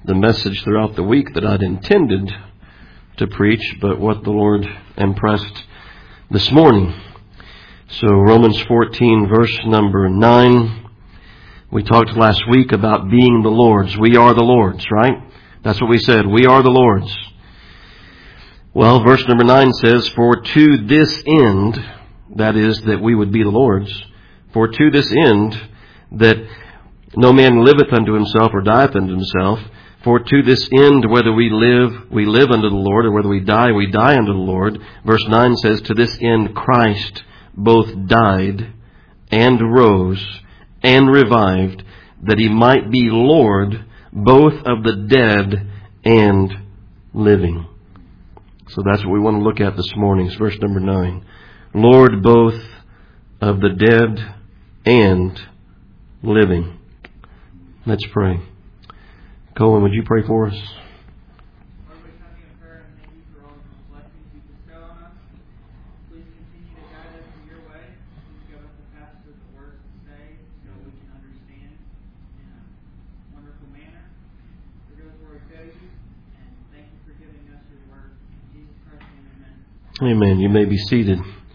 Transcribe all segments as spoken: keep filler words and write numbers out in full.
the message throughout the week that I'd intended to preach, but what the Lord impressed this morning. So Romans fourteen, verse number nine. We talked last week about being the Lord's. We are the Lord's, right? That's what we said. We are the Lord's. Well, verse number nine says, for to this end, that is, that we would be the Lord's, for to this end, that no man liveth unto himself or dieth unto himself, for to this end, whether we live, we live unto the Lord, or whether we die, we die unto the Lord. Verse nine says, to this end Christ both died and rose and revived, that he might be Lord both of the dead and living. So that's what we want to look at this morning. It's verse number nine. Lord both of the dead and living. Let's pray. Colin, would you pray for us? Amen. You may be seated.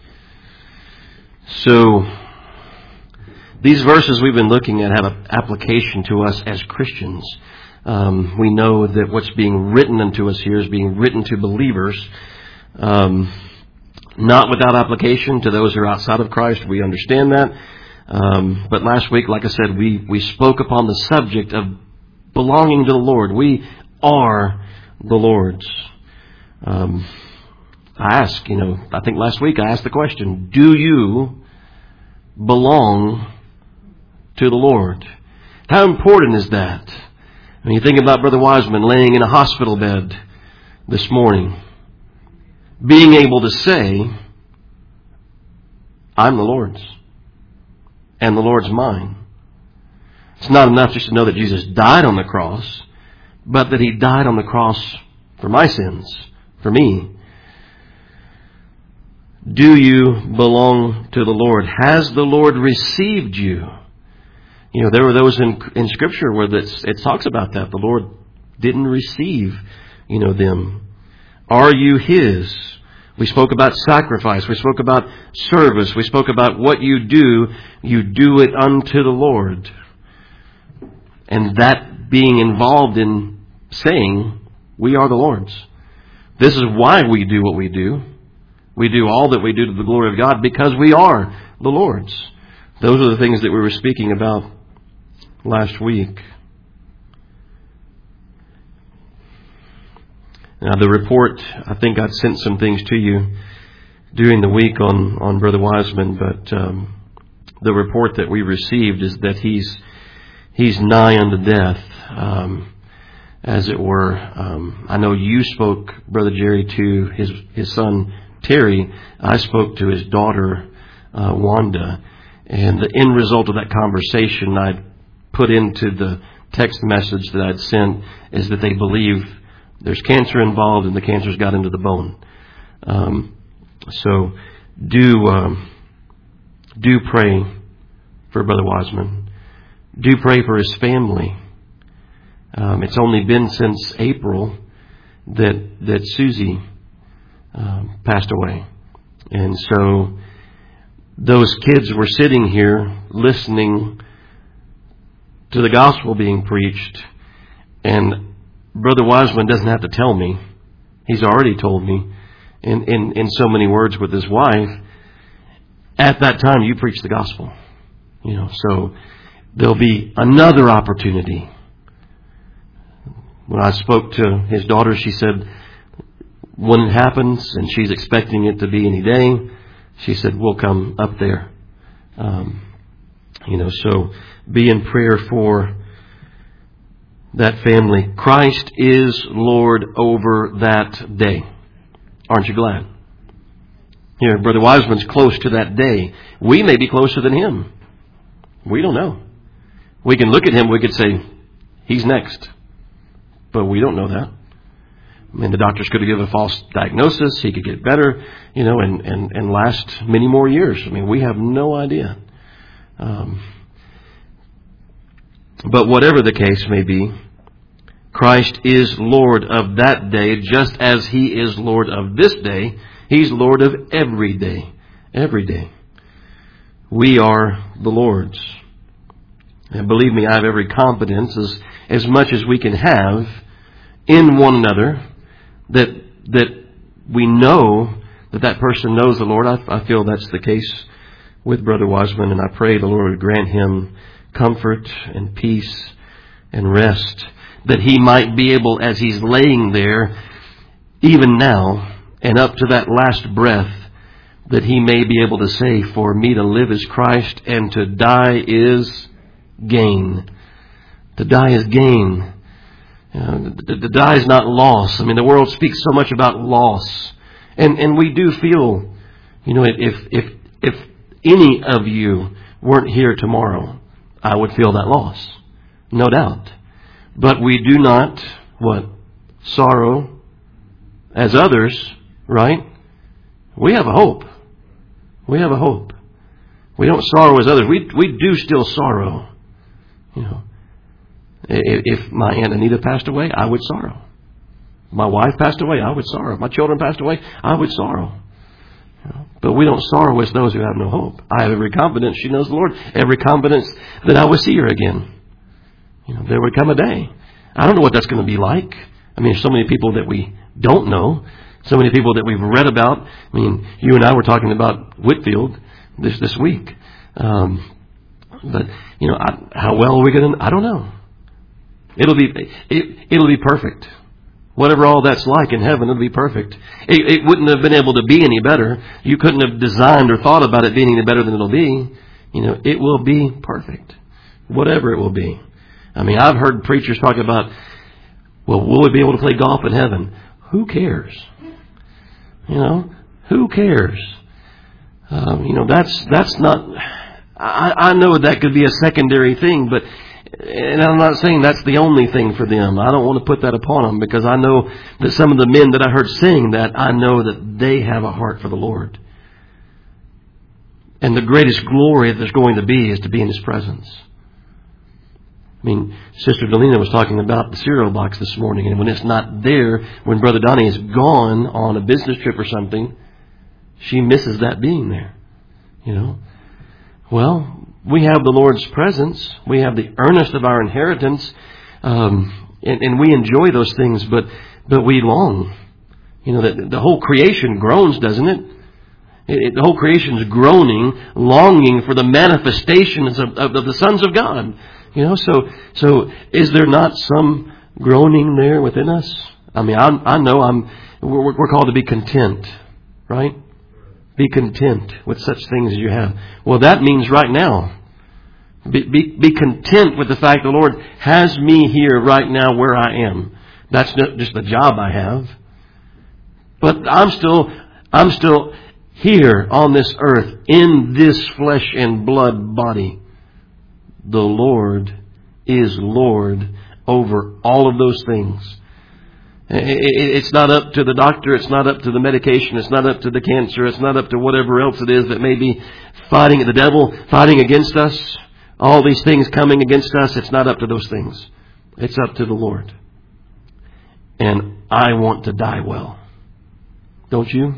So, these verses we've been looking at have an application to us as Christians. Um, we know that what's being written unto us here is being written to believers, um, not without application to those who are outside of Christ. We understand that. Um, but last week, like I said, we, we spoke upon the subject of belonging to the Lord. We are the Lord's. Um, I ask, you know, I think last week I asked the question, do you belong to the Lord? How important is that? When you think about Brother Wiseman laying in a hospital bed this morning, being able to say, I'm the Lord's, and the Lord's mine. It's not enough just to know that Jesus died on the cross, but that he died on the cross for my sins, for me. Do you belong to the Lord? Has the Lord received you? You know, there were those in in Scripture where that's, it talks about that. The Lord didn't receive, you know, them. Are you His? We spoke about sacrifice. We spoke about service. We spoke about what you do. You do it unto the Lord. And that being involved in saying, we are the Lord's. This is why we do what we do. We do all that we do to the glory of God because we are the Lord's. Those are the things that we were speaking about last week. Now the report, I think I'd sent some things to you during the week on, on Brother Wiseman, but um, the report that we received is that he's he's nigh unto death, um, as it were. Um, I know you spoke, Brother Jerry, to his his son Terry. I spoke to his daughter uh, Wanda, and the end result of that conversation I put into the text message that I'd sent is that they believe there's cancer involved and the cancer's got into the bone. Um, so do um, do pray for Brother Wiseman. Do pray for his family. Um, it's only been since April that that Susie um, passed away, and so those kids were sitting here listening to the gospel being preached, and Brother Wiseman doesn't have to tell me. He's already told me in, in, in so many words with his wife, at that time you preach the gospel. You know, so there'll be another opportunity. When I spoke to his daughter, she said, when it happens, and she's expecting it to be any day, she said, we'll come up there. Um, you know, so be in prayer for that family. Christ is Lord over that day. Aren't you glad? Here, Brother Wiseman's close to that day. We may be closer than him. We don't know. We can look at him, we could say, he's next. But we don't know that. I mean, the doctors could have given a false diagnosis. He could get better, you know, and, and, and last many more years. I mean, we have no idea. Um, but whatever the case may be, Christ is Lord of that day, just as He is Lord of this day. He's Lord of every day. Every day. We are the Lord's. And believe me, I have every confidence, as, as much as we can have, in one another, that that we know that that person knows the Lord. I, I feel that's the case with Brother Wiseman, and I pray the Lord would grant him comfort and peace and rest, that he might be able, as he's laying there, even now, and up to that last breath, that he may be able to say, for me to live is Christ, and to die is gain. To die is gain. You know, to, to die is not loss. I mean, the world speaks so much about loss. And and we do feel, you know, if if if any of you weren't here tomorrow, I would feel that loss. No doubt. But we do not, what? Sorrow as others, right? We have a hope. We have a hope. We don't sorrow as others. We we do still sorrow. You know, if my Aunt Anita passed away, I would sorrow. If my wife passed away, I would sorrow. If my children passed away, I would sorrow. You know, but we don't sorrow as those who have no hope. I have every confidence she knows the Lord. Every confidence that I will see her again. You know, there would come a day. I don't know what that's going to be like. I mean, there's so many people that we don't know. So many people that we've read about. I mean, you and I were talking about Whitfield this this week. Um, but, you know, I, how well are we going to... I don't know. It'll be it, it'll be perfect. Whatever all that's like in heaven, it'll be perfect. It, it wouldn't have been able to be any better. You couldn't have designed or thought about it being any better than it'll be. You know, it will be perfect. Whatever it will be. I mean, I've heard preachers talk about, well, will we be able to play golf in heaven? Who cares? You know, who cares? Um, you know, that's that's not... I, I know that could be a secondary thing, but... And I'm not saying that's the only thing for them. I don't want to put that upon them, because I know that some of the men that I heard saying that, I know that they have a heart for the Lord. And the greatest glory that there's going to be is to be in His presence. I mean, Sister Delina was talking about the cereal box this morning, and when it's not there, when Brother Donnie is gone on a business trip or something, she misses that being there. You know? Well, we have the Lord's presence. We have the earnest of our inheritance. Um, and, and we enjoy those things, but, but we long. You know, the, the whole creation groans, doesn't it? it, it the whole creation is groaning, longing for the manifestations of, of, of the sons of God. You know, so, so is there not some groaning there within us? I mean, I, I know I'm, we're, we're called to be content, right? Be content with such things as you have. Well, that means right now. Be, be, be content with the fact the Lord has me here right now where I am. That's not just the job I have. But I'm still, I'm still here on this earth in this flesh and blood body. The Lord is Lord over all of those things. It's not up to the doctor. It's not up to the medication. It's not up to the cancer. It's not up to whatever else it is that may be fighting the devil, fighting against us. All these things coming against us. It's not up to those things. It's up to the Lord. And I want to die well. Don't you?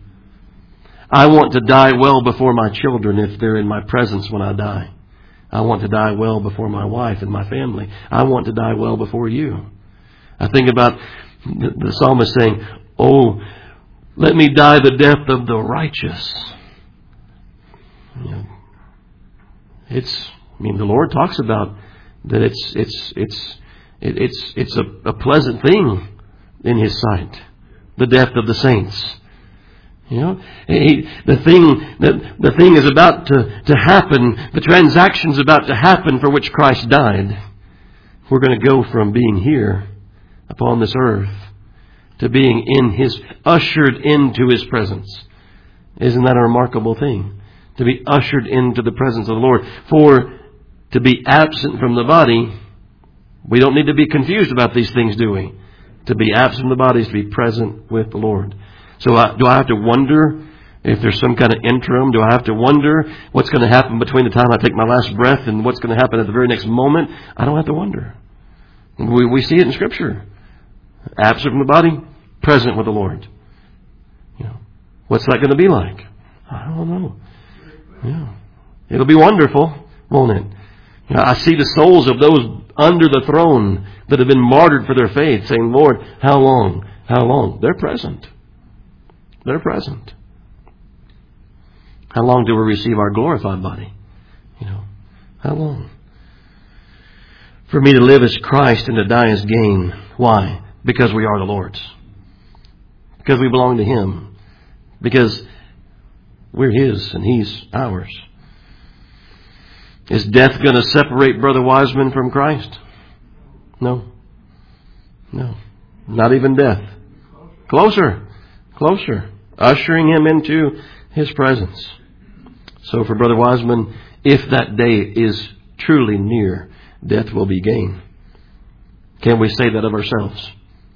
I want to die well before my children if they're in my presence when I die. I want to die well before my wife and my family. I want to die well before you. I think about the, the psalmist saying, oh, let me die the death of the righteous. You know, it's, I mean, the Lord talks about that it's, it's, it's, it, it's, it's a, a pleasant thing in His sight. The death of the saints. You know, he, the thing that the thing is about to, to happen, the transaction's about to happen for which Christ died. We're going to go from being here upon this earth to being in His, ushered into His presence. Isn't that a remarkable thing? To be ushered into the presence of the Lord. For to be absent from the body, we don't need to be confused about these things, do we? To be absent from the body is to be present with the Lord. So uh, do I have to wonder if there's some kind of interim? Do I have to wonder what's going to happen between the time I take my last breath and what's going to happen at the very next moment? I don't have to wonder. We, we see it in Scripture. Absent from the body, present with the Lord. You know, what's that going to be like? I don't know. Yeah. It'll be wonderful, won't it? You know, I see the souls of those under the throne that have been martyred for their faith saying, Lord, how long? How long? They're present. They're present. How long do we receive our glorified body? You know, how long? For me to live is Christ and to die is gain. Why? Because we are the Lord's. Because we belong to Him. Because we're His and He's ours. Is death going to separate Brother Wiseman from Christ? No. No. Not even death. Closer. Closer. Ushering him into His presence. So for Brother Wiseman, if that day is truly near, death will be gain. Can we say that of ourselves?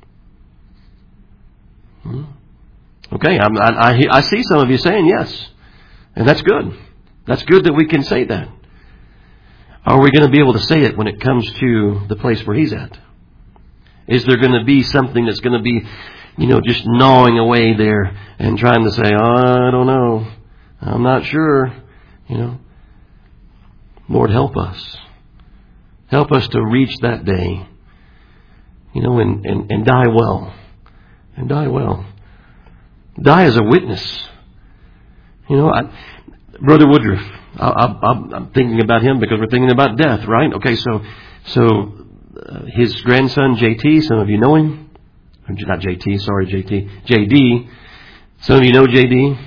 Hmm? Okay, I'm, I, I, I see some of you saying yes. And that's good. That's good that we can say that. Are we going to be able to say it when it comes to the place where He's at? Is there going to be something that's going to be, you know, just gnawing away there and trying to say, oh, I don't know. I'm not sure. You know. Lord, help us. Help us to reach that day. You know, and, and, and die well. And die well. Die as a witness. You know, I, Brother Woodruff, I, I, I'm thinking about him because we're thinking about death, right? Okay, so so uh, his grandson, J T, some of you know him. Not J T, sorry, J T. J D. Some of you know J D.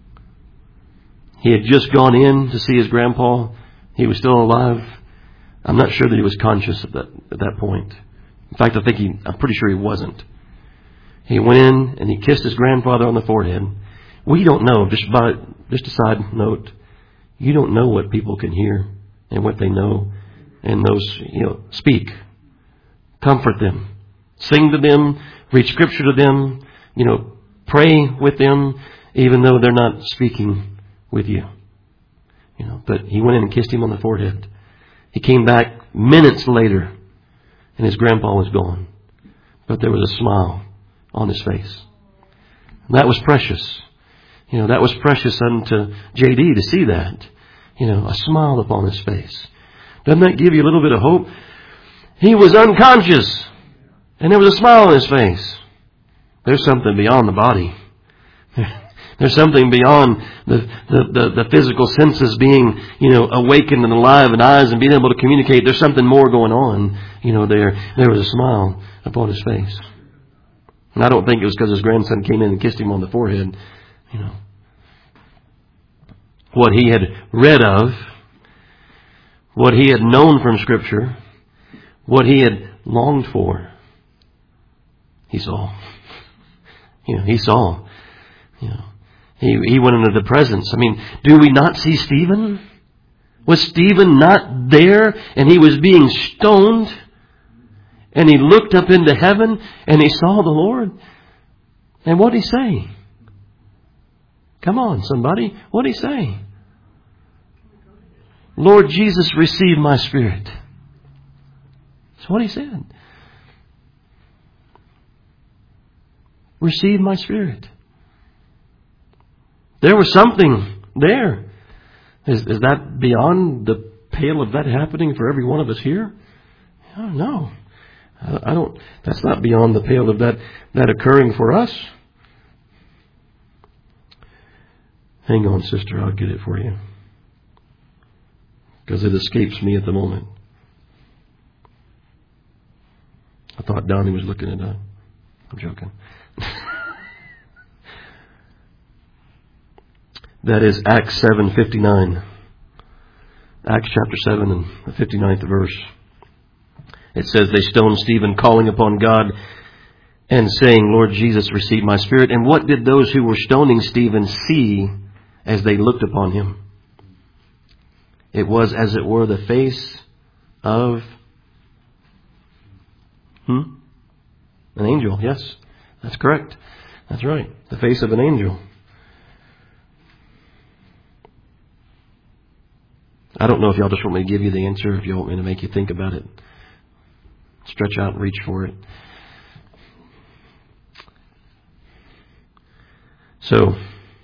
He had just gone in to see his grandpa. He was still alive. I'm not sure that he was conscious at that, at that point. In fact, I think he, I'm pretty sure he wasn't. He went in and he kissed his grandfather on the forehead. We don't know, just by, just a side note, you don't know what people can hear and what they know. And those, you know, speak. Comfort them. Sing to them. Read Scripture to them. You know, pray with them, even though they're not speaking with you. You know, but he went in and kissed him on the forehead. He came back minutes later, and his grandpa was gone. But there was a smile on his face. And that was precious. You know, that was precious unto J D to see that. You know, a smile upon his face. Doesn't that give you a little bit of hope? He was unconscious, and there was a smile on his face. There's something beyond the body. There's something beyond the, the, the, the physical senses being, you know, awakened and alive and eyes and being able to communicate. There's something more going on, you know, there. There was a smile upon his face. And I don't think it was because his grandson came in and kissed him on the forehead, you know. What he had read of, what he had known from Scripture, what he had longed for, he saw. You know, he saw. You know, he he went into the presence. I mean, do we not see Stephen? Was Stephen not there and he was being stoned? And he looked up into heaven and he saw the Lord. And what did he say? Come on, somebody. What did he say? Lord Jesus, receive my spirit. That's what he said. Receive my spirit. There was something there. Is, is that beyond the pale of that happening for every one of us here? Oh, no. I, I don't. That's not beyond the pale of that, that occurring for us. Hang on, sister. I'll get it for you. Because it escapes me at the moment. I thought Donnie was looking it up. I'm joking. That is Acts seven fifty-nine. Acts chapter seven and the fifty-ninth verse. It says, they stoned Stephen, calling upon God and saying, Lord Jesus, receive my spirit. And what did those who were stoning Stephen see as they looked upon him? It was, as it were, the face of hmm? an angel. Yes, that's correct. That's right. The face of an angel. I don't know if y'all just want me to give you the answer, if you want me to make you think about it. Stretch out and reach for it. So,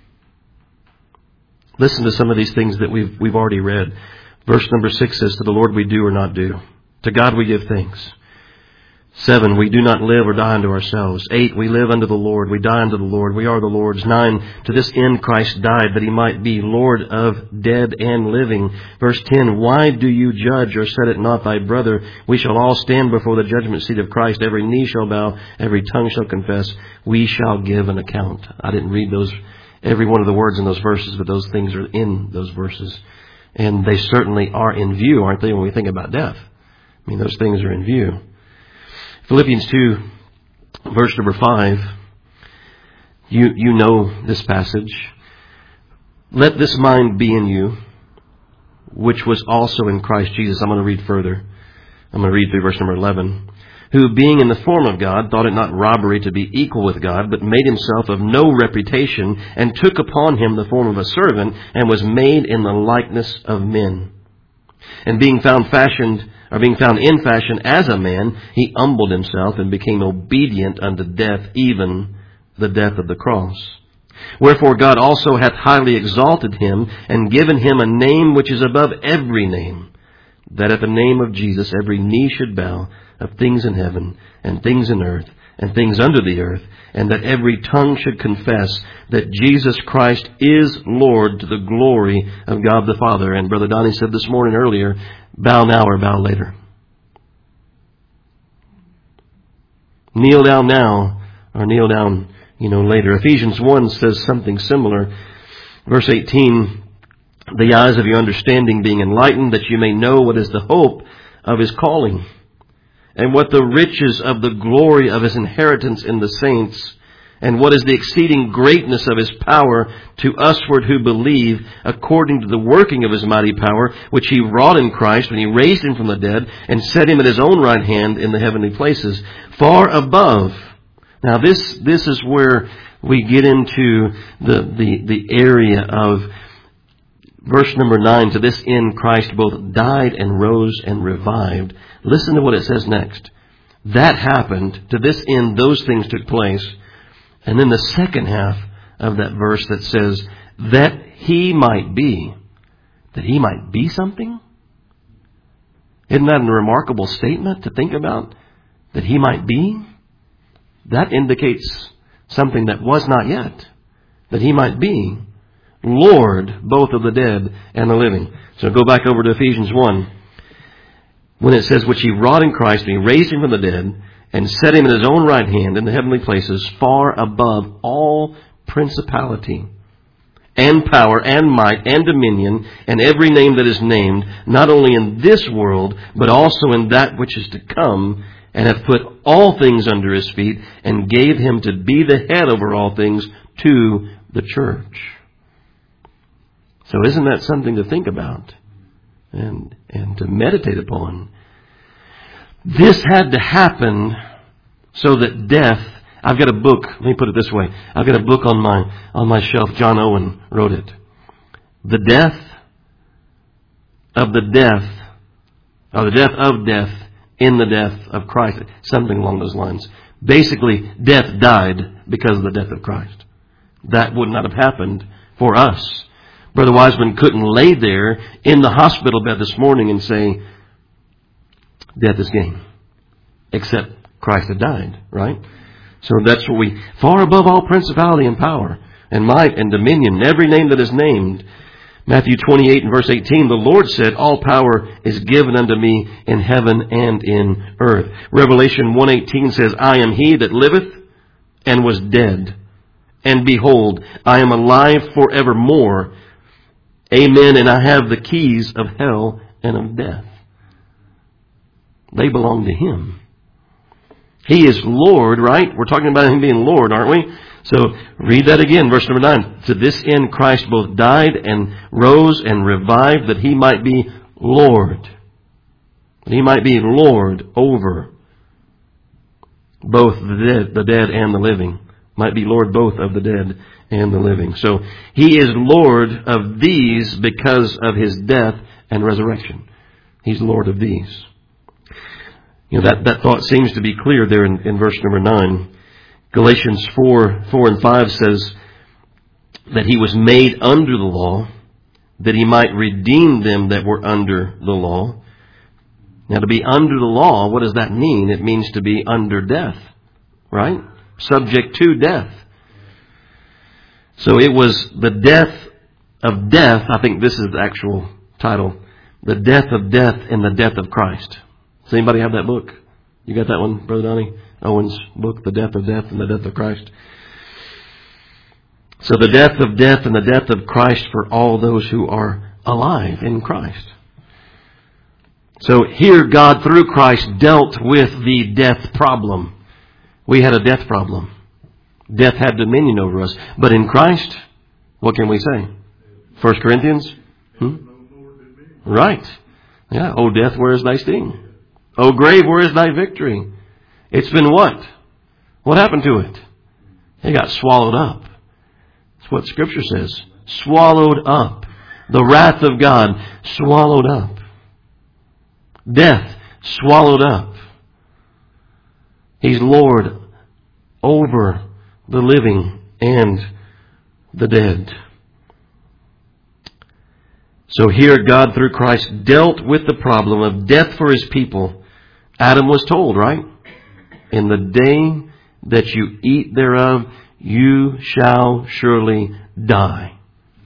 listen to some of these things that we've we've already read. Verse number six says, to the Lord we do or not do. To God we give thanks. Seven, we do not live or die unto ourselves. Eight, we live unto the Lord. We die unto the Lord. We are the Lord's. Nine, to this end Christ died, that he might be Lord of dead and living. Verse ten, why do you judge, or set it not thy brother? We shall all stand before the judgment seat of Christ. Every knee shall bow, every tongue shall confess. We shall give an account. I didn't read those, every one of the words in those verses, but those things are in those verses. And they certainly are in view, aren't they, when we think about death? I mean, those things are in view. Philippians two, verse number five. You, you know this passage. Let this mind be in you, which was also in Christ Jesus. I'm going to read further. I'm going to read through verse number eleven. Who, being in the form of God, thought it not robbery to be equal with God, but made himself of no reputation, and took upon him the form of a servant, and was made in the likeness of men. And being found fashioned, or being found in fashion as a man, he humbled himself and became obedient unto death, even the death of the cross. Wherefore God also hath highly exalted him, and given him a name which is above every name, that at the name of Jesus every knee should bow, of things in heaven, and things in earth, and things under the earth, and that every tongue should confess that Jesus Christ is Lord, to the glory of God the Father. And Brother Donnie said this morning earlier, bow now or bow later. Kneel down now or kneel down, you know, later. Ephesians one says something similar. Verse eighteen, the eyes of your understanding being enlightened, that you may know what is the hope of his calling, and what the riches of the glory of his inheritance in the saints, and what is the exceeding greatness of his power to usward who believe, according to the working of his mighty power, which he wrought in Christ when he raised him from the dead, and set him at his own right hand in the heavenly places, far above. Now this this is where we get into the the, the area of verse number nine. To this end Christ both died and rose and revived. Listen to what it says next. That happened. To this end those things took place. And then the second half of that verse that says, that he might be. That he might be something? Isn't that a remarkable statement to think about? That he might be? That indicates something that was not yet. That he might be Lord, both of the dead and the living. So go back over to Ephesians one. When it says, which he wrought in Christ, and he raised him from the dead, and set him in his own right hand in the heavenly places, far above all principality, and power, and might, and dominion, and every name that is named, not only in this world, but also in that which is to come, and hath put all things under his feet, and gave him to be the head over all things to the church. So isn't that something to think about and and to meditate upon? This had to happen so that death, I've got a book, let me put it this way. I've got a book on my on my shelf. John Owen wrote it. The death of the death, or the death of death in the death of Christ. Something along those lines. Basically, death died because of the death of Christ. That would not have happened for us. Brother Wiseman couldn't lay there in the hospital bed this morning and say, death is gain. Except Christ had died, right? So that's what we, far above all principality and power and might and dominion, and every name that is named. Matthew twenty-eight and verse eighteen, the Lord said, all power is given unto me in heaven and in earth. Revelation one eighteen says, I am he that liveth and was dead. And behold, I am alive forevermore. Amen. And I have the keys of hell and of death. They belong to him. He is Lord, right? We're talking about him being Lord, aren't we? So read that again, verse number nine. To this end Christ both died and rose and revived, that he might be Lord. That he might be Lord over both the dead, the dead and the living. Might be Lord both of the dead and the living. So he is Lord of these because of his death and resurrection. He's Lord of these. You know, that, that thought seems to be clear there in, in verse number nine. Galatians four, four and five says that he was made under the law, that he might redeem them that were under the law. Now, to be under the law, what does that mean? It means to be under death, right? Subject to death. So it was the death of death. I think this is the actual title. The death of death and the death of Christ. Does anybody have that book? You got that one, Brother Donnie? Owen's book, The Death of Death and the Death of Christ. So the death of death and the death of Christ for all those who are alive in Christ. So here God, through Christ, dealt with the death problem. We had a death problem. Death had dominion over us. But in Christ, what can we say? First Corinthians? Hmm? Right. Yeah. O death, where is thy sting? O grave, where is thy victory? It's been what? What happened to it? It got swallowed up. That's what Scripture says. Swallowed up. The wrath of God swallowed up. Death swallowed up. He's Lord over the living and the dead. So here God through Christ dealt with the problem of death for His people. Adam was told, right? In the day that you eat thereof, you shall surely die.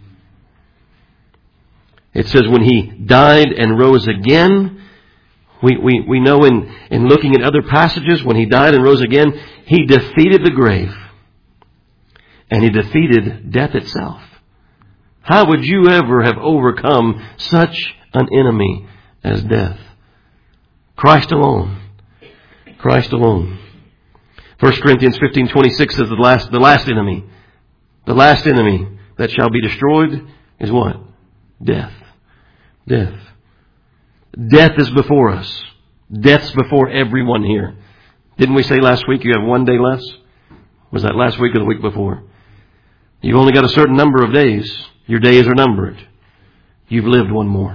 It says when He died and rose again, we, we, we know in, in looking at other passages, when He died and rose again, He defeated the grave. And He defeated death itself. How would you ever have overcome such an enemy as death? Christ alone. Christ alone. First Corinthians fifteen twenty-six says the last, the last enemy, the last enemy that shall be destroyed is what? Death. Death. Death is before us. Death's before everyone here. Didn't we say last week you have one day less? Was that last week or the week before? You've only got a certain number of days. Your days are numbered. You've lived one more.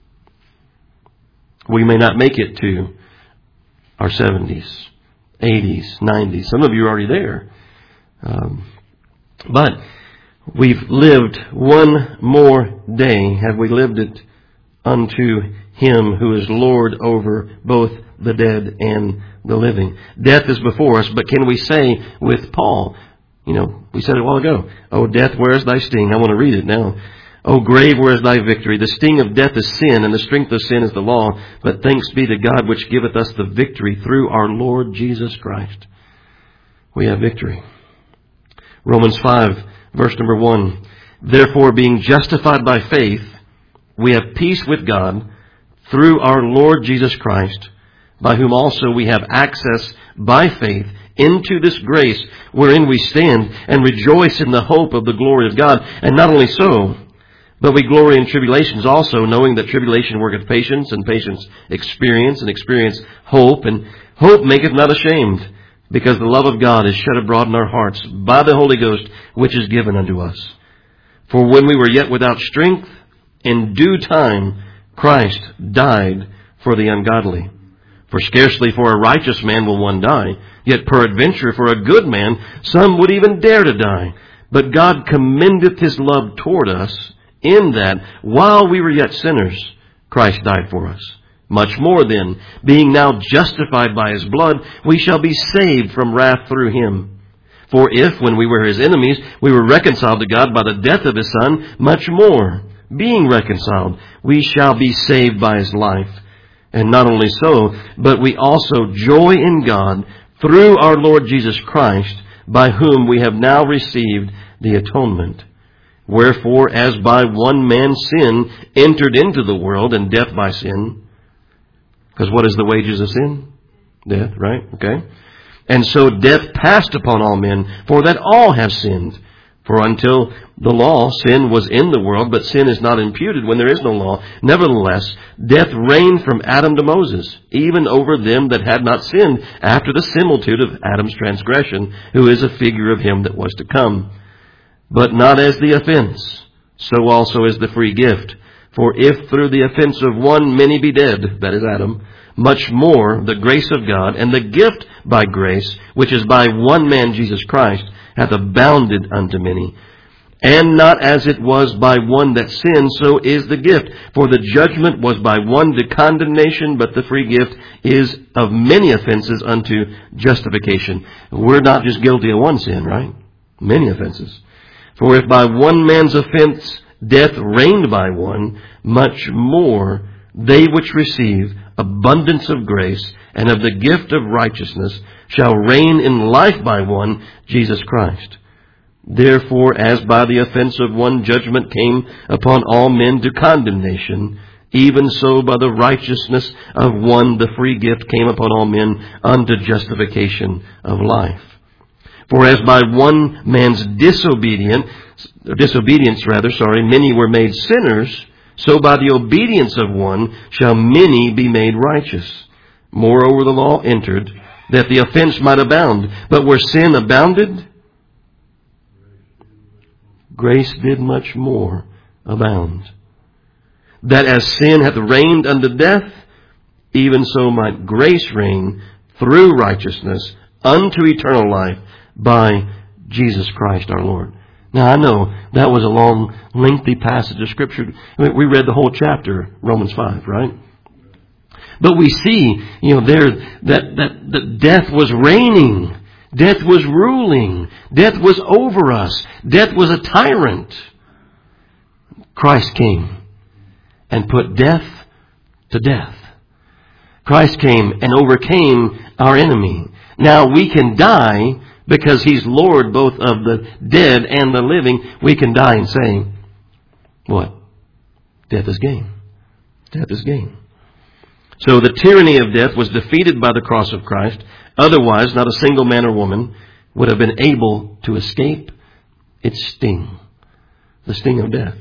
We may not make it to our seventies, eighties, nineties. Some of you are already there. Um, but we've lived one more day. Have we lived it unto Him who is Lord over both the dead and the living? Death is before us, but can we say with Paul, you know, we said it a while ago, O death, where is thy sting? I want to read it now. O grave, where is thy victory? The sting of death is sin, and the strength of sin is the law. But thanks be to God, which giveth us the victory through our Lord Jesus Christ. We have victory. Romans five, verse number one. Therefore, being justified by faith, we have peace with God through our Lord Jesus Christ, by whom also we have access by faith into this grace wherein we stand and rejoice in the hope of the glory of God. And not only so, but we glory in tribulations also, knowing that tribulation worketh patience, and patience experience, and experience hope, and hope maketh not ashamed, because the love of God is shed abroad in our hearts by the Holy Ghost, which is given unto us. For when we were yet without strength, in due time Christ died for the ungodly. For scarcely for a righteous man will one die, yet peradventure for a good man some would even dare to die. But God commendeth His love toward us, in that, while we were yet sinners, Christ died for us. Much more then, being now justified by His blood, we shall be saved from wrath through Him. For if, when we were His enemies, we were reconciled to God by the death of His Son, much more, being reconciled, we shall be saved by His life. And not only so, but we also joy in God through our Lord Jesus Christ, by whom we have now received the atonement. Wherefore, as by one man sin entered into the world, and death by sin. Because what is the wages of sin? Death, right? Okay. And so death passed upon all men, for that all have sinned. For until the law, sin was in the world, but sin is not imputed when there is no law. Nevertheless, death reigned from Adam to Moses, even over them that had not sinned, after the similitude of Adam's transgression, who is a figure of him that was to come. But not as the offense, so also is the free gift. For if through the offense of one many be dead, that is Adam, much more the grace of God and the gift by grace, which is by one man Jesus Christ, hath abounded unto many. And not as it was by one that sinned, so is the gift. For the judgment was by one to condemnation, but the free gift is of many offenses unto justification. We're not just guilty of one sin, right? Many offenses. For if by one man's offense death reigned by one, much more they which receive abundance of grace and of the gift of righteousness shall reign in life by one, Jesus Christ. Therefore, as by the offense of one judgment came upon all men to condemnation, even so by the righteousness of one the free gift came upon all men unto justification of life. For as by one man's disobedience, disobedience rather, sorry, many were made sinners, so by the obedience of one shall many be made righteous. Moreover, the law entered, that the offense might abound. But where sin abounded, grace did much more abound. That as sin hath reigned unto death, even so might grace reign through righteousness unto eternal life by Jesus Christ our Lord. Now I know that was a long, lengthy passage of Scripture. We read the whole chapter, Romans five, right? But we see, you know, there that, that, that death was reigning. Death was ruling. Death was over us. Death was a tyrant. Christ came and put death to death. Christ came and overcame our enemy. Now we can die because He's Lord both of the dead and the living. We can die and say, what? Death is gain. Death is gain. So the tyranny of death was defeated by the cross of Christ. Otherwise, not a single man or woman would have been able to escape its sting, the sting of death.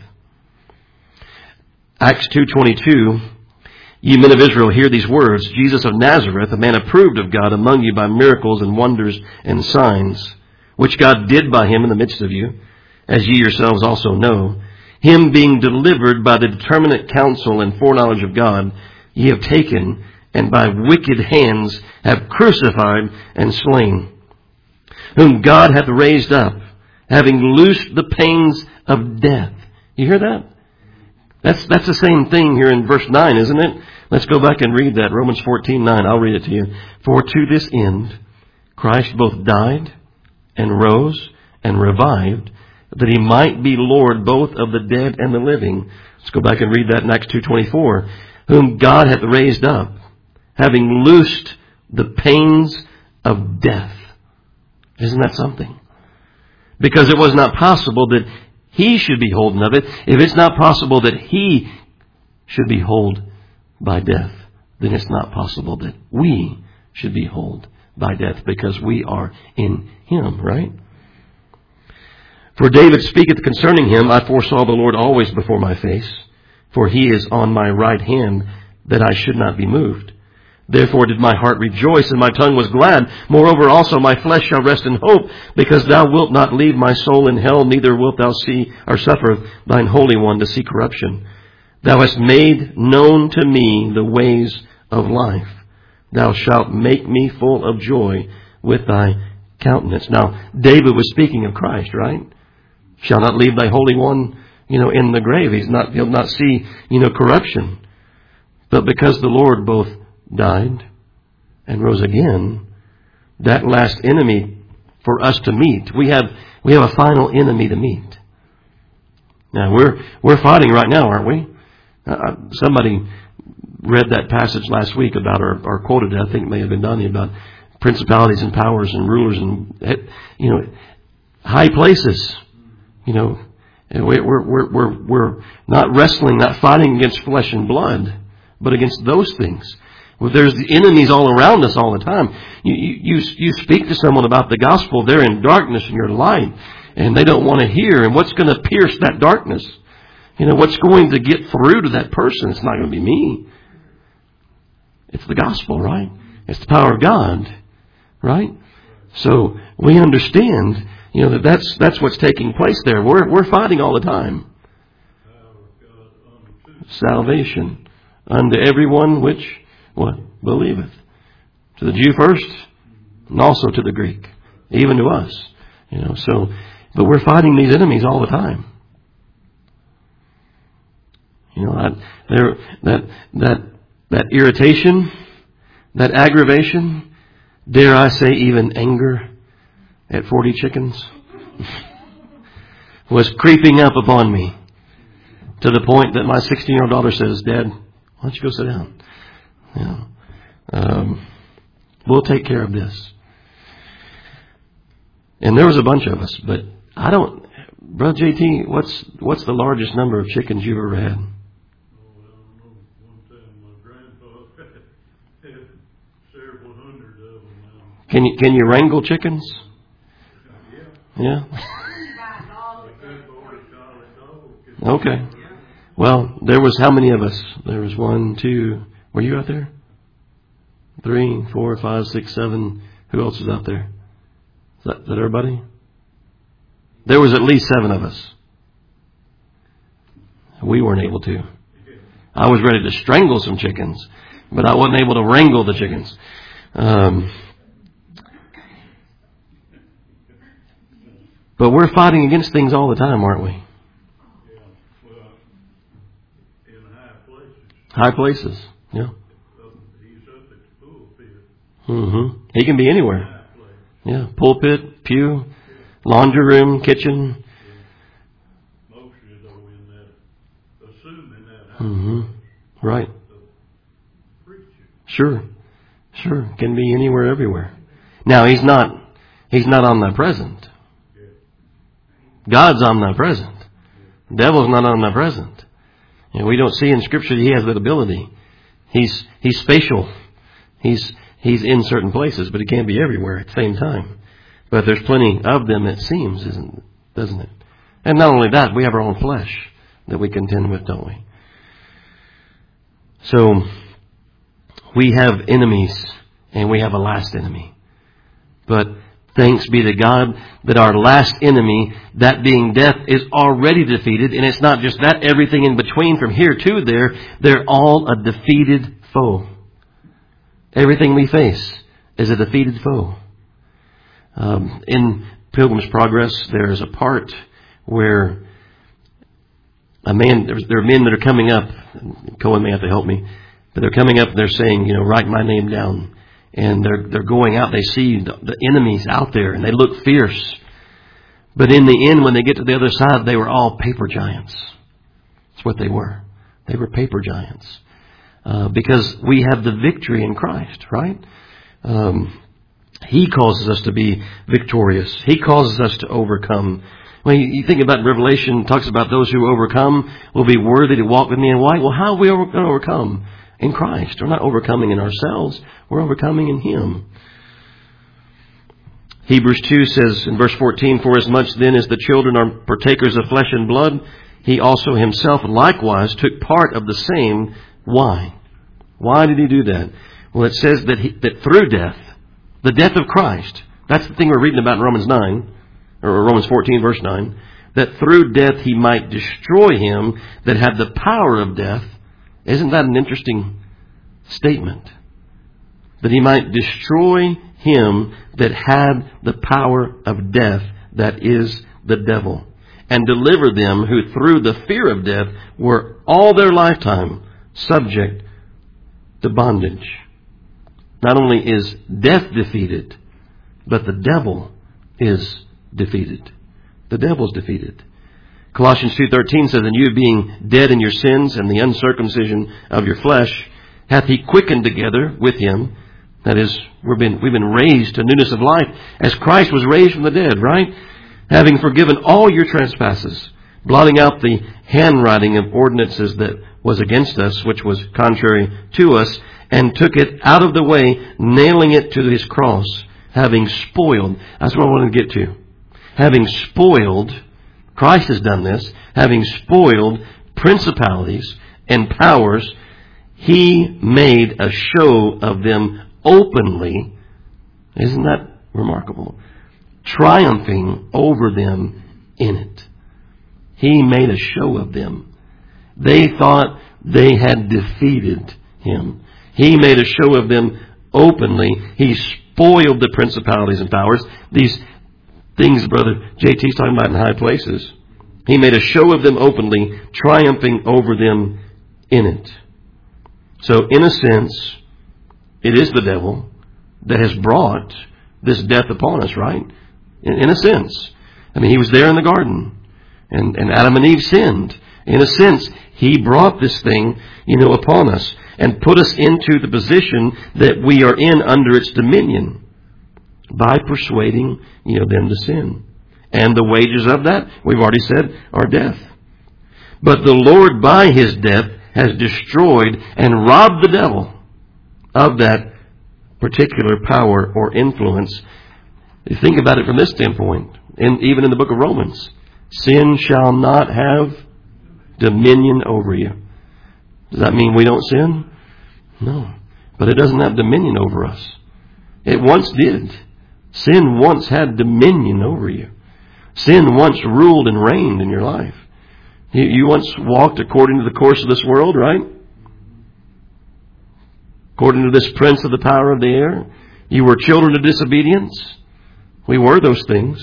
Acts two twenty-two, ye men of Israel, hear these words, Jesus of Nazareth, a man approved of God among you by miracles and wonders and signs, which God did by Him in the midst of you, as ye yourselves also know, Him being delivered by the determinate counsel and foreknowledge of God, ye have taken, and by wicked hands have crucified and slain, whom God hath raised up, having loosed the pains of death. You hear that? That's that's the same thing here in verse nine, isn't it? Let's go back and read that. Romans fourteen nine. I'll read it to you. For to this end Christ both died and rose and revived, that He might be Lord both of the dead and the living. Let's go back and read that in Acts two twenty-four. Whom God hath raised up, having loosed the pains of death. Isn't that something? Because it was not possible that He should be holden of it. If it's not possible that He should be holden by death, then it's not possible that we should be holden by death, because we are in Him, right? For David speaketh concerning Him, I foresaw the Lord always before my face, for He is on my right hand, that I should not be moved. Therefore did my heart rejoice, and my tongue was glad. Moreover also my flesh shall rest in hope, because Thou wilt not leave my soul in hell, neither wilt Thou see or suffer Thine Holy One to see corruption. Thou hast made known to me the ways of life. Thou shalt make me full of joy with Thy countenance. Now, David was speaking of Christ, right? Shall not leave Thy Holy One, you know, in the grave. He's not, he'll not see, you know, corruption. But because the Lord both died and rose again, that last enemy for us to meet, we have we have a final enemy to meet. Now we're we're fighting right now, aren't we? Uh, somebody read that passage last week about, or, or quoted it, I think it may have been Donnie, about principalities and powers and rulers and, you know, high places. You know, we're we're we're we're not wrestling, not fighting against flesh and blood, but against those things. Well, there's the enemies all around us all the time. You, you, you speak to someone about the gospel, they're in darkness and you're light, and they don't want to hear. And what's going to pierce that darkness? You know, what's going to get through to that person? It's not going to be me. It's the gospel, right? It's the power of God, right? So we understand, you know, that that's, that's what's taking place there. We're, we're fighting all the time. Salvation unto everyone which what? Believeth. To the Jew first, and also to the Greek, even to us. You know, so, but we're fighting these enemies all the time. You know, I, there, that, that, that irritation, that aggravation, dare I say even anger at forty chickens, was creeping up upon me to the point that my sixteen-year-old daughter says, Dad, why don't you go sit down? You know, um, we'll take care of this. And there was a bunch of us, but I don't, Brother J T, what's what's the largest number of chickens you've ever had? Can you can you wrangle chickens? Yeah. Okay. Well, there was how many of us? There was one, two. Were you out there? Three, four, five, six, seven. Who else was out there? Is that, is that everybody? There was at least seven of us. We weren't able to. I was ready to strangle some chickens, but I wasn't able to wrangle the chickens. Um, but we're fighting against things all the time, aren't we? High places, yeah. Mm-hmm. He can be anywhere. Yeah, pulpit, pew, laundry room, kitchen. Mm-hmm. Right. Sure, sure. Can be anywhere, everywhere. Now he's not. He's not omnipresent. God's omnipresent. The devil's not omnipresent. You know, we don't see in Scripture that he has that ability. He's he's spatial. He's he's in certain places, but he can't be everywhere at the same time. But there's plenty of them, it seems, isn't doesn't it? And not only that, we have our own flesh that we contend with, don't we? So we have enemies, and we have a last enemy. But thanks be to God that our last enemy, that being death, is already defeated. And it's not just that, everything in between from here to there, they're all a defeated foe. Everything we face is a defeated foe. Um, in Pilgrim's Progress, there's a part where a man, there are men that are coming up, Cohen may have to help me, but they're coming up and they're saying, you know, write my name down. And they're they're going out. They see the, the enemies out there, and they look fierce. But in the end, when they get to the other side, they were all paper giants. That's what they were. They were paper giants. Uh, because we have the victory in Christ, right? Um, he causes us to be victorious. He causes us to overcome. When you, you think about Revelation, it talks about those who overcome will be worthy to walk with me in white. Well, how are we going to overcome? In Christ. We're not overcoming in ourselves. We're overcoming in Him. Hebrews two says in verse fourteen, For as much then as the children are partakers of flesh and blood, He also Himself likewise took part of the same. Why? Why did He do that? Well, it says that, he, that through death, the death of Christ, that's the thing we're reading about in Romans nine, or Romans fourteen verse nine, that through death He might destroy him that had the power of death. Isn't that an interesting statement? That He might destroy him that had the power of death, that is the devil, and deliver them who through the fear of death were all their lifetime subject to bondage. Not only is death defeated, but the devil is defeated. The devil's defeated. Colossians two thirteen says, And you being dead in your sins and the uncircumcision of your flesh, hath He quickened together with Him. That is, we've been, we've been raised to newness of life, as Christ was raised from the dead, right? Having forgiven all your trespasses, blotting out the handwriting of ordinances that was against us, which was contrary to us, and took it out of the way, nailing it to His cross, having spoiled. That's what I want to get to. Having spoiled, Christ has done this, having spoiled principalities and powers, He made a show of them openly. Isn't that remarkable? Triumphing over them in it. He made a show of them. They thought they had defeated Him. He made a show of them openly. He spoiled the principalities and powers. These things Brother J T's talking about in high places. He made a show of them openly, triumphing over them in it. So in a sense, it is the devil that has brought this death upon us, right? In, in a sense. I mean, he was there in the garden, and, and Adam and Eve sinned. In a sense, he brought this thing, you know, upon us and put us into the position that we are in under its dominion by persuading, you know, them to sin. And the wages of that, we've already said, are death. But the Lord, by His death, has destroyed and robbed the devil of that particular power or influence. You think about it from this standpoint, and even in the book of Romans, sin shall not have dominion over you. Does that mean we don't sin? No. But it doesn't have dominion over us. It once did. Sin once had dominion over you. Sin once ruled and reigned in your life. You, you once walked according to the course of this world, right? According to this prince of the power of the air. You were children of disobedience. We were those things.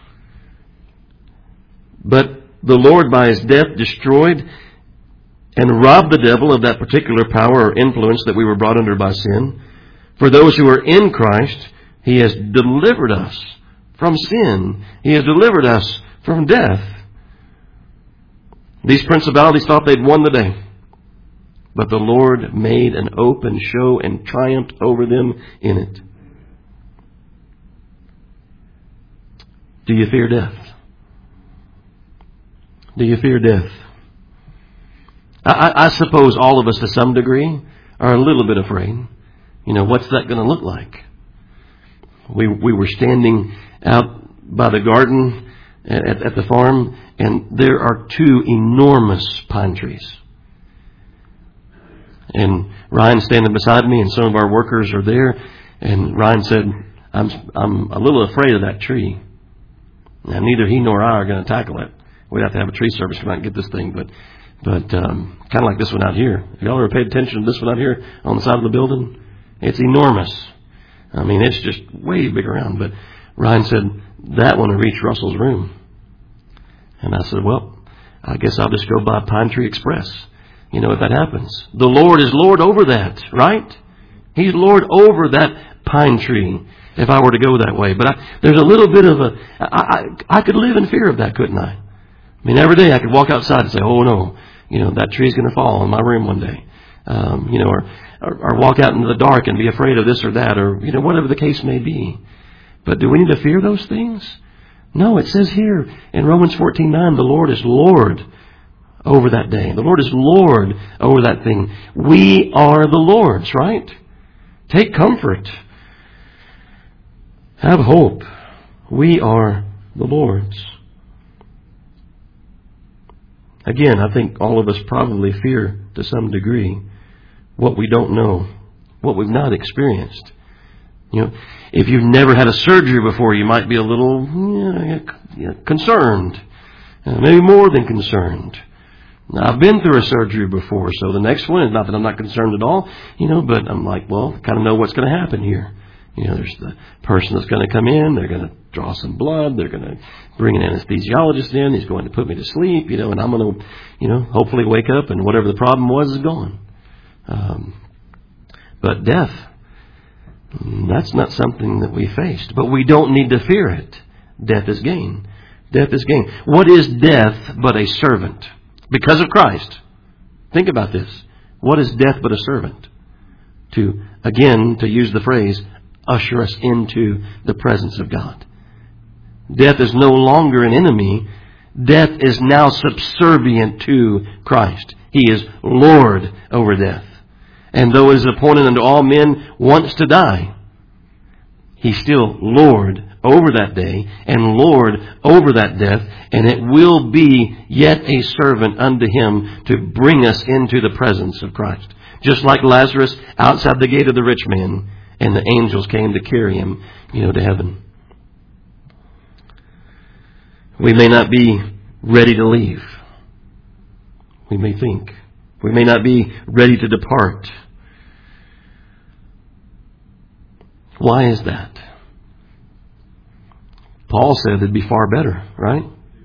But the Lord, by His death, destroyed and robbed the devil of that particular power or influence that we were brought under by sin. For those who are in Christ, He has delivered us from sin. He has delivered us from death. These principalities thought they'd won the day. But the Lord made an open show and triumphed over them in it. Do you fear death? Do you fear death? I, I suppose all of us to some degree are a little bit afraid. You know, what's that going to look like? We we were standing out by the garden at, at the farm, and there are two enormous pine trees. And Ryan's standing beside me, and some of our workers are there. And Ryan said, I'm I'm a little afraid of that tree. Now, neither he nor I are going to tackle it. We'd have to have a tree service come out and get this thing. But but um, kind of like this one out here. Have y'all ever paid attention to this one out here on the side of the building? It's enormous. I mean, it's just way big around. But Ryan said, that one will reach Russell's room. And I said, well, I guess I'll just go by Pine Tree Express. You know, if that happens. The Lord is Lord over that, right? He's Lord over that pine tree if I were to go that way. But I, there's a little bit of a... I, I, I could live in fear of that, couldn't I? I mean, every day I could walk outside and say, oh, no, you know, that tree's going to fall in my room one day. Um, you know, or, or, or walk out into the dark and be afraid of this or that, or, you know, whatever the case may be. But do we need to fear those things? No, it says here in Romans fourteen nine, the Lord is Lord over that day. The Lord is Lord over that thing. We are the Lord's, right? Take comfort. Have hope. We are the Lord's. Again, I think all of us probably fear to some degree what we don't know, what we've not experienced. You know, if you've never had a surgery before, you might be a little you know, concerned, uh, maybe more than concerned. Now, I've been through a surgery before, so the next one is not that I'm not concerned at all, you know, but I'm like, well, I kind of know what's going to happen here. You know, there's the person that's going to come in, they're going to draw some blood, they're going to bring an anesthesiologist in, he's going to put me to sleep, you know, and I'm going to, you know, hopefully wake up and whatever the problem was is gone. Um, but death, that's not something that we faced. But we don't need to fear it. Death is gain. Death is gain. What is death but a servant? Because of Christ. Think about this. What is death but a servant? To, again, to use the phrase, usher us into the presence of God. Death is no longer an enemy. Death is now subservient to Christ. He is Lord over death. And though it is appointed unto all men once to die, He's still Lord over that day and Lord over that death. And it will be yet a servant unto Him to bring us into the presence of Christ. Just like Lazarus outside the gate of the rich man, and the angels came to carry him, you know, to heaven. We may not be ready to leave. We may think. We may not be ready to depart. Why is that? Paul said it'd be far better, right?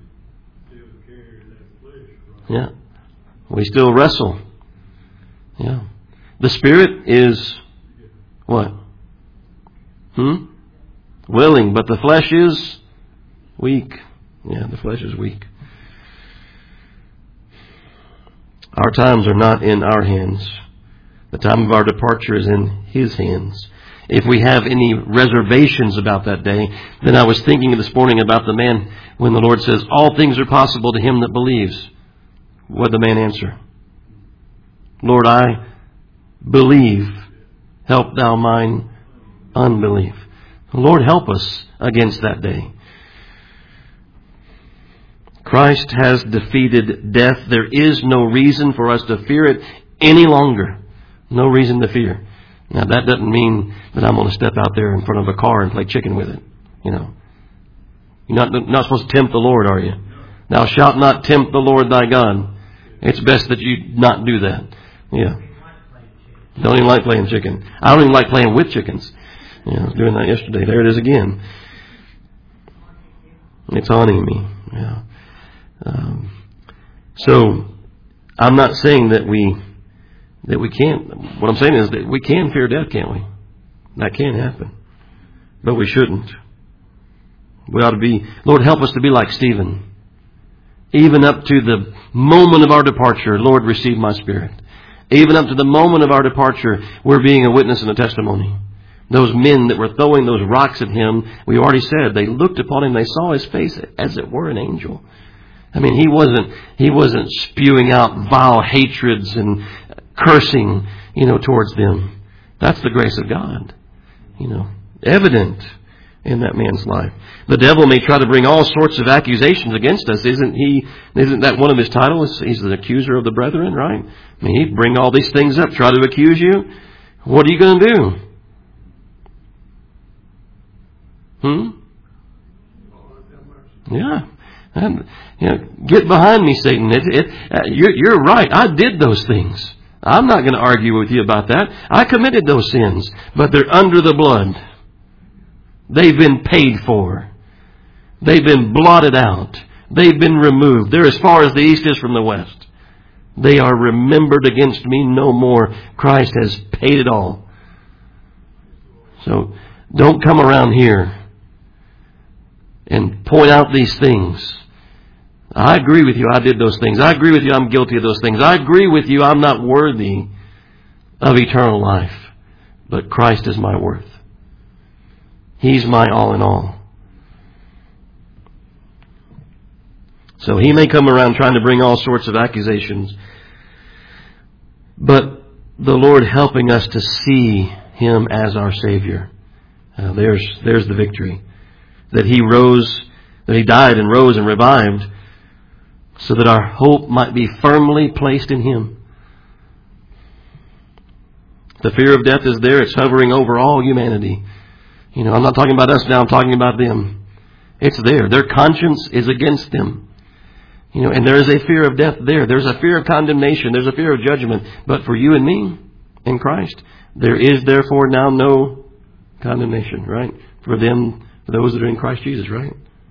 Yeah. We still wrestle. Yeah. The Spirit is what? Hmm? Willing, but the flesh is weak. Yeah, the flesh is weak. Our times are not in our hands. The time of our departure is in His hands. If we have any reservations about that day, then I was thinking this morning about the man when the Lord says, all things are possible to him that believes. What did the man answer? Lord, I believe. Help thou mine unbelief. Lord, help us against that day. Christ has defeated death. There is no reason for us to fear it any longer. No reason to fear. Now, that doesn't mean that I'm going to step out there in front of a car and play chicken with it. You know, you're not, not supposed to tempt the Lord, are you? Thou shalt not tempt the Lord thy God. It's best that you not do that. Yeah. Don't even like playing chicken. I don't even like playing with chickens. Yeah, I was doing that yesterday. There it is again. It's haunting me. Yeah. Um, so, I'm not saying that we that we can't. What I'm saying is that we can fear death, can't we? That can happen, but we shouldn't. We ought to be. Lord, help us to be like Stephen. Even up to the moment of our departure, Lord, receive my spirit. Even up to the moment of our departure, we're being a witness and a testimony. Those men that were throwing those rocks at him, we already said, they looked upon him, they saw his face as it were an angel. I mean, he wasn't, he wasn't spewing out vile hatreds and cursing, you know, towards them. That's the grace of God, you know, evident in that man's life. The devil may try to bring all sorts of accusations against us. Isn't he, isn't that one of his titles? He's the accuser of the brethren, right? I mean, he'd bring all these things up, try to accuse you. What are you going to do? Hmm? Yeah. And, you know, get behind me, Satan. It, it, uh, you're, you're right. I did those things. I'm not going to argue with you about that. I committed those sins, but they're under the blood. They've been paid for. They've been blotted out. They've been removed. They're as far as the east is from the west. They are remembered against me no more. Christ has paid it all. So don't come around here and point out these things. I agree with you, I did those things. I agree with you, I'm guilty of those things. I agree with you, I'm not worthy of eternal life. But Christ is my worth. He's my all in all. So he may come around trying to bring all sorts of accusations. But the Lord helping us to see Him as our Savior. Uh, there's, there's the victory. That He rose, that He died and rose and revived so that our hope might be firmly placed in Him. The fear of death is there. It's hovering over all humanity. You know, I'm not talking about us now. I'm talking about them. It's there. Their conscience is against them. You know, and there is a fear of death there. There's a fear of condemnation. There's a fear of judgment. But for you and me in Christ, there is therefore now no condemnation, right? For them, for those that are in Christ Jesus, right?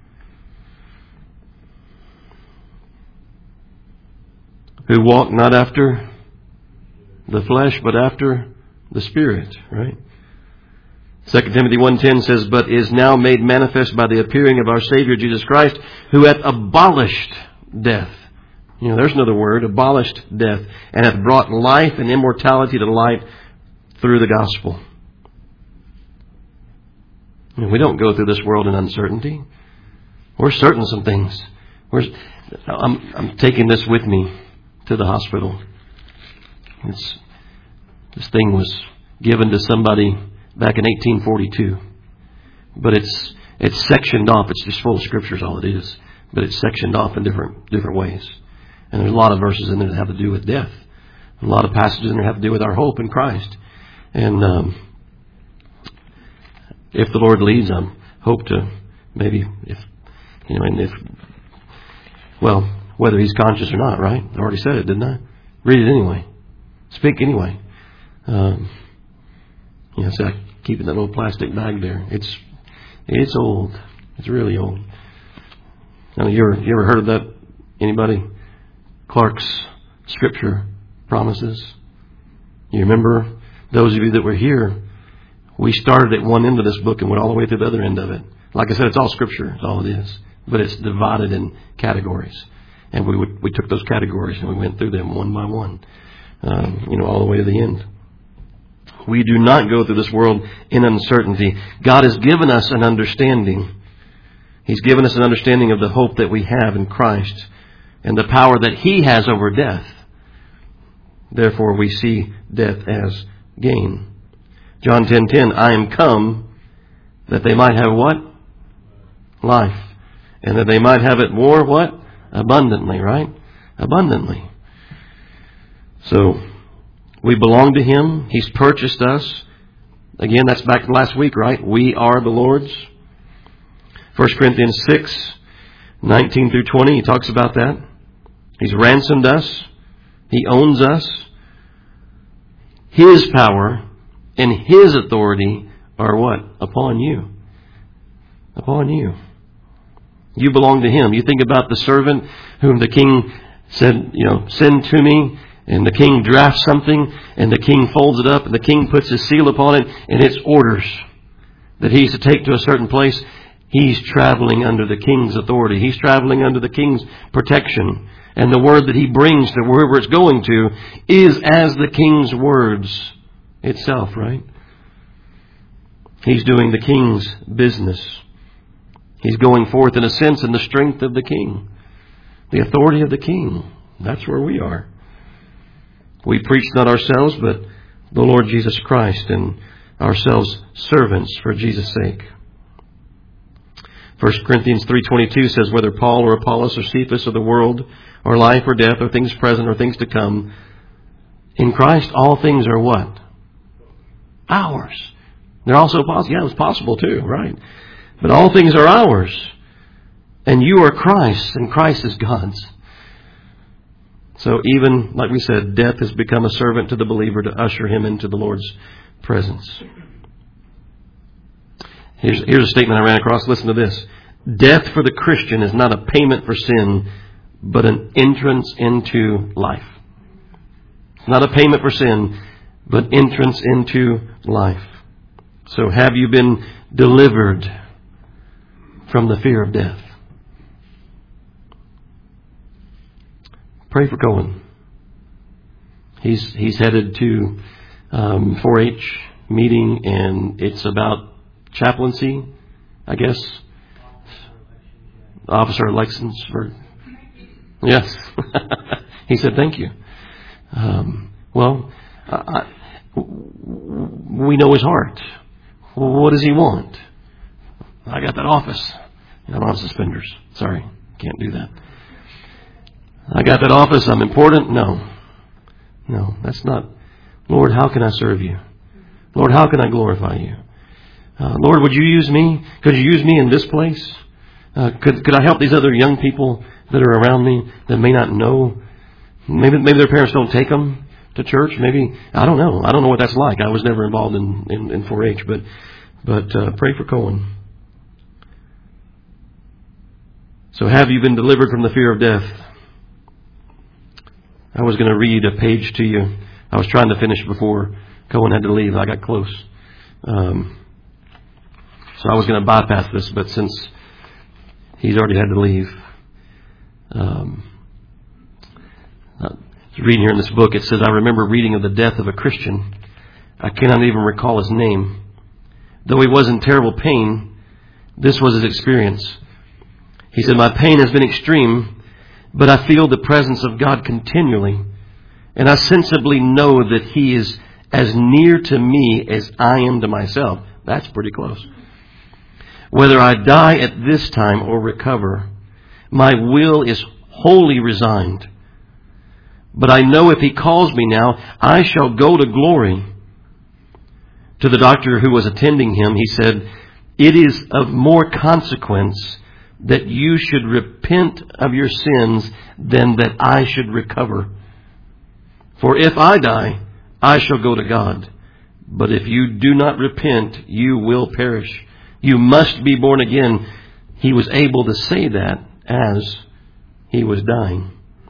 Who walk not after the flesh, but after the Spirit, right? Second Timothy one ten says, but is now made manifest by the appearing of our Savior Jesus Christ, who hath abolished death. You know, there's another word, abolished death, and hath brought life and immortality to light through the gospel. I mean, we don't go through this world in uncertainty. We're certain of some things. We're, I'm, I'm taking this with me to the hospital. It's, this thing was given to somebody back in eighteen forty-two. But it's it's sectioned off. It's just full of scriptures, all it is. But it's sectioned off in different different ways. And there's a lot of verses in there that have to do with death. A lot of passages in there have to do with our hope in Christ. And um, if the Lord leads, I hope to maybe, if you know, and if, well, whether He's conscious or not, right? I already said it, didn't I? Read it anyway. Speak anyway. Um, you know, so I keeping that little plastic bag there. It's it's old. It's really old. Now, you ever, you ever heard of that? Anybody? Clark's Scripture Promises. You remember, those of you that were here, we started at one end of this book and went all the way to the other end of it. Like I said, it's all Scripture. It's all it is. But it's divided in categories. And we would, we took those categories and we went through them one by one. Um, you know, all the way to the end. We do not go through this world in uncertainty. God has given us an understanding. He's given us an understanding of the hope that we have in Christ and the power that He has over death. Therefore, we see death as gain. John ten ten, I am come that they might have what? Life. And that they might have it more what? Abundantly, right? Abundantly. So, we belong to Him. He's purchased us. Again, that's back to last week, right? We are the Lord's. First Corinthians six, nineteen through twenty, he talks about that. He's ransomed us. He owns us. His power and His authority are what? Upon you. Upon you. You belong to Him. You think about the servant whom the king said, you know, send to me. And the king drafts something and the king folds it up and the king puts his seal upon it and it's orders that he's to take to a certain place. He's traveling under the king's authority. He's traveling under the king's protection. And the word that he brings to wherever it's going to is as the king's words itself, right? He's doing the king's business. He's going forth in a sense in the strength of the king. The authority of the king. That's where we are. We preach not ourselves, but the Lord Jesus Christ, and ourselves servants for Jesus' sake. First Corinthians three twenty-two says, whether Paul or Apollos or Cephas or the world or life or death or things present or things to come, in Christ all things are what? Ours. They're also possible. Yeah, it was possible too, right? But all things are ours. And you are Christ's, and Christ is God's. So even, like we said, death has become a servant to the believer to usher him into the Lord's presence. Here's, here's a statement I ran across. Listen to this. Death for the Christian is not a payment for sin, but an entrance into life. It's not a payment for sin, but entrance into life. So have you been delivered from the fear of death? Pray for Cohen. He's he's headed to um, four H meeting, and it's about chaplaincy, I guess. Officer elections for. Yes, he said thank you. Um, well, I, I, we know his heart. Well, what does he want? I got that office. I'm on suspenders. Sorry, can't do that. I got that office. I'm important. No. No, that's not. Lord, how can I serve you? Lord, how can I glorify you? Uh, Lord, would you use me? Could you use me in this place? Uh, could could I help these other young people that are around me that may not know? Maybe maybe their parents don't take them to church. Maybe, I don't know. I don't know what that's like. I was never involved in, in, in four H, but, but uh, pray for Cohen. So have you been delivered from the fear of death? I was going to read a page to you. I was trying to finish before Cohen had to leave. I got close. Um, so I was going to bypass this, but since he's already had to leave. Um, reading here in this book, it says, I remember reading of the death of a Christian. I cannot even recall his name. Though he was in terrible pain, this was his experience. He said, my pain has been extreme, but I feel the presence of God continually, and I sensibly know that He is as near to me as I am to myself. That's pretty close. Whether I die at this time or recover, my will is wholly resigned. But I know if He calls me now, I shall go to glory. To the doctor who was attending him, he said, it is of more consequence that you should repent of your sins than that I should recover. For if I die, I shall go to God. But if you do not repent, you will perish. You must be born again. He was able to say that as he was dying.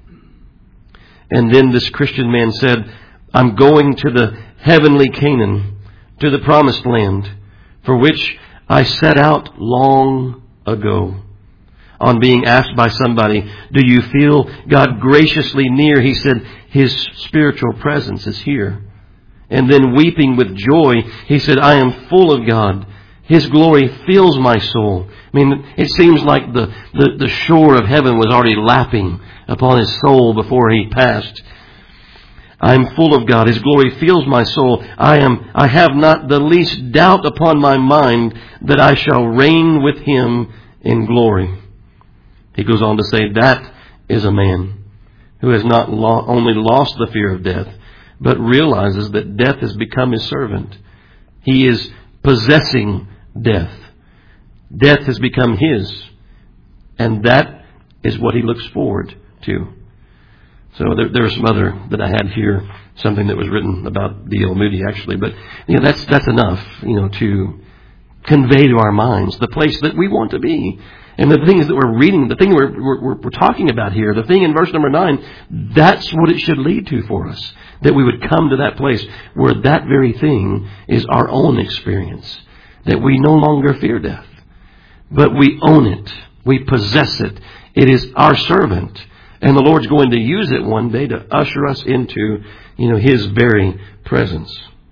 And then this Christian man said, I'm going to the heavenly Canaan, to the promised land, for which I set out long ago. On being asked by somebody, do you feel God graciously near? He said, His spiritual presence is here. And then weeping with joy, he said, I am full of God. His glory fills my soul. I mean, it seems like the, the, the shore of heaven was already lapping upon his soul before he passed. I am full of God. His glory fills my soul. I am, I have not the least doubt upon my mind that I shall reign with Him in glory. He goes on to say, that is a man who has not lo- only lost the fear of death, but realizes that death has become his servant. He is possessing death. Death has become his. And that is what he looks forward to. So there, there are some other that I had here, something that was written about D L Moody actually, but you know that's that's enough, you know, to convey to our minds the place that we want to be. And the things that we're reading, the thing we're, we're, we're talking about here, the thing in verse number nine, that's what it should lead to for us. That we would come to that place where that very thing is our own experience. That we no longer fear death. But we own it. We possess it. It is our servant. And the Lord's going to use it one day to usher us into, you know, His very presence.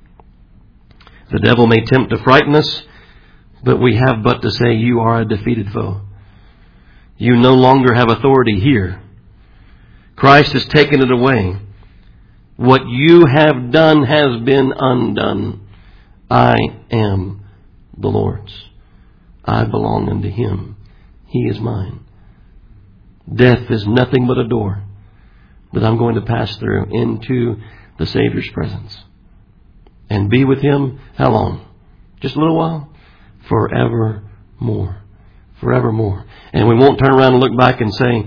The devil may tempt to frighten us, but we have but to say, you are a defeated foe. You no longer have authority here. Christ has taken it away. What you have done has been undone. I am the Lord's. I belong unto Him. He is mine. Death is nothing but a door that I'm going to pass through into the Savior's presence. And be with Him, how long? Just a little while? Forevermore. Forevermore. And we won't turn around and look back and say,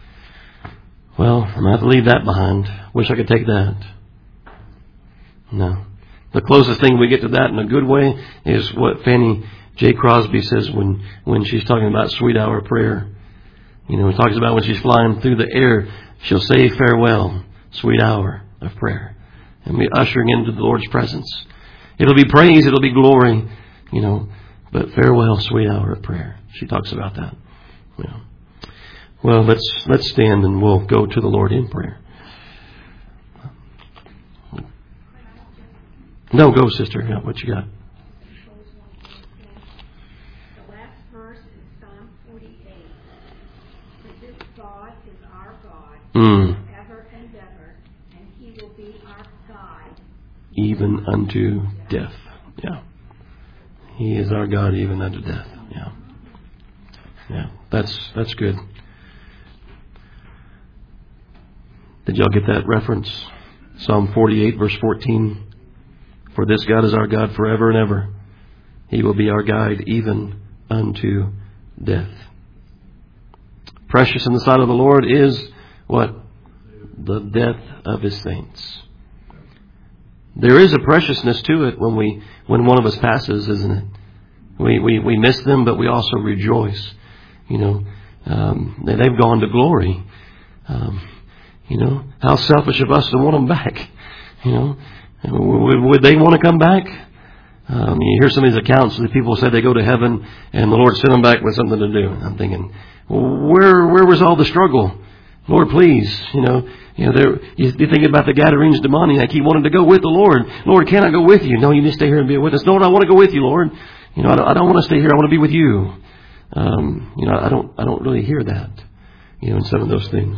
well, I'm going to have to leave that behind. Wish I could take that. No. The closest thing we get to that in a good way is what Fanny J. Crosby says when, when she's talking about sweet hour prayer. You know, he talks about when she's flying through the air, she'll say farewell, sweet hour of prayer. And be ushering into the Lord's presence. It'll be praise, it'll be glory, you know, but farewell, sweet hour of prayer. She talks about that. Yeah. Well, let's let's stand and we'll go to the Lord in prayer. No, go, sister. Yeah, what you got? The last verse is Psalm forty-eight. For this God is our God, Mm. forever and ever, and He will be our God. Even unto death. Yeah. He is our God even unto death. Yeah. Yeah. That's that's good. Did y'all get that reference? Psalm forty-eight, verse fourteen. For this God is our God forever and ever. He will be our guide even unto death. Precious in the sight of the Lord is what? The death of His saints. There is a preciousness to it when we when one of us passes, isn't it? We we, we miss them, but we also rejoice. You know, um, they've gone to glory. Um, you know, how selfish of us to want them back. You know, would, would they want to come back? Um, you hear some of these accounts that people say they go to heaven and the Lord sent them back with something to do. I'm thinking, well, where where was all the struggle? Lord, please, you know, you know, there, you, you think about the Gadarenes demoniac. He wanted to go with the Lord. Lord, can I go with you? No, you need to stay here and be with us. Lord, I want to go with you, Lord. You know, I don't, I don't want to stay here. I want to be with you. Um, you know, I don't, I don't really hear that, you know, in some of those things.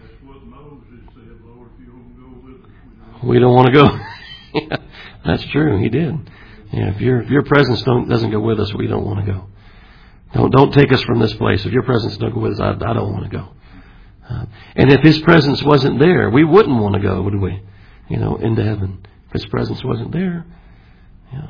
We don't want to go. Yeah, that's true. He did. Yeah, if your if your presence don't doesn't go with us, we don't want to go. Don't don't take us from this place. If your presence don't go with us, I, I don't want to go. Uh, and if His presence wasn't there, we wouldn't want to go, would we? You know, into heaven. If His presence wasn't there. Yeah.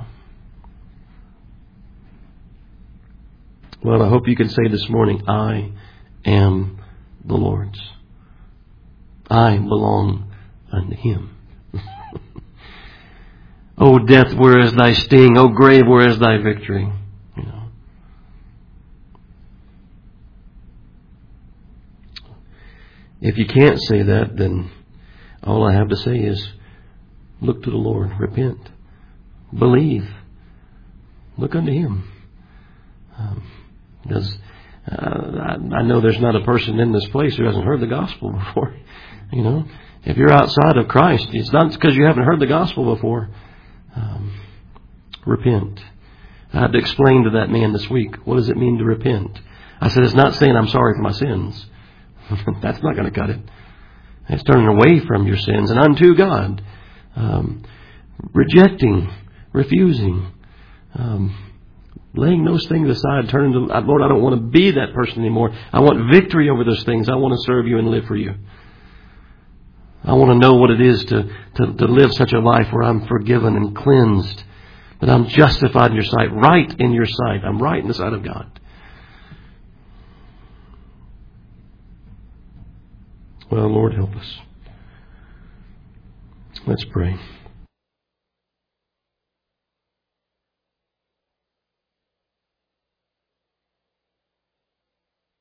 Well, I hope you can say this morning, I am the Lord's. I belong unto Him. O death, where is thy sting? O grave, where is thy victory? You know. If you can't say that, then all I have to say is look to the Lord, repent, believe, look unto Him. Um, because uh, I, I know there's not a person in this place who hasn't heard the gospel before. You know, if you're outside of Christ, it's not because you haven't heard the gospel before. Um, repent. I had to explain to that man this week, what does it mean to repent? I said, it's not saying I'm sorry for my sins. That's not going to cut it. It's turning away from your sins and unto God. Um, rejecting, refusing, um, laying those things aside, turning to, Lord, I don't want to be that person anymore. I want victory over those things. I want to serve you and live for you. I want to know what it is to, to, to live such a life where I'm forgiven and cleansed, that I'm justified in your sight, right in your sight. I'm right in the sight of God. Well, Lord, help us. Let's pray.